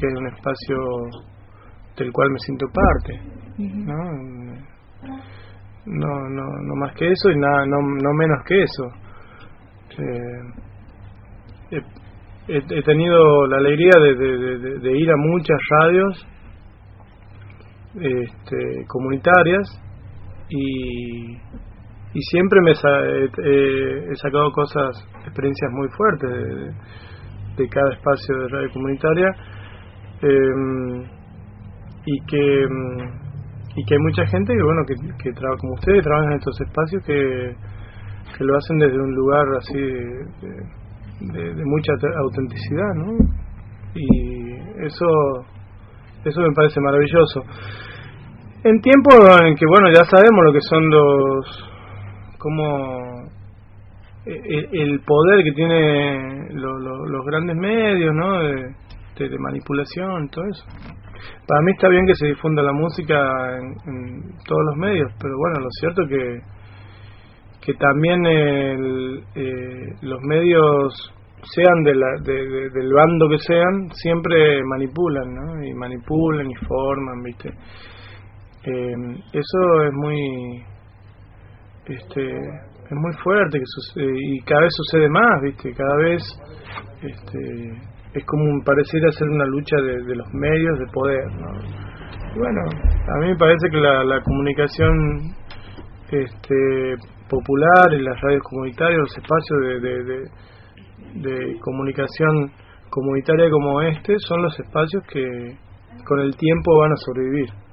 porque es un espacio del cual me siento parte, ¿no? No más que eso y nada, no menos que eso. He tenido la alegría de ir a muchas radios comunitarias y siempre he sacado experiencias muy fuertes de cada espacio de radio comunitaria, y que hay mucha gente que trabaja como ustedes, trabajan en estos espacios que lo hacen desde un lugar así de mucha autenticidad, ¿no? Y eso me parece maravilloso. En tiempos en que ya sabemos lo que son como el poder que tiene los grandes medios, ¿no? De manipulación, todo eso. Para mí está bien que se difunda la música en todos los medios, pero lo cierto que también los medios, sean del bando que sean, siempre manipulan, ¿no? Y manipulan y forman, ¿viste? Eso es muy fuerte y cada vez sucede más, ¿viste? Cada vez es como pareciera ser una lucha de los medios de poder, ¿no? Y a mí me parece que la comunicación popular y las radios comunitarias, los espacios de comunicación comunitaria como son los espacios que con el tiempo van a sobrevivir.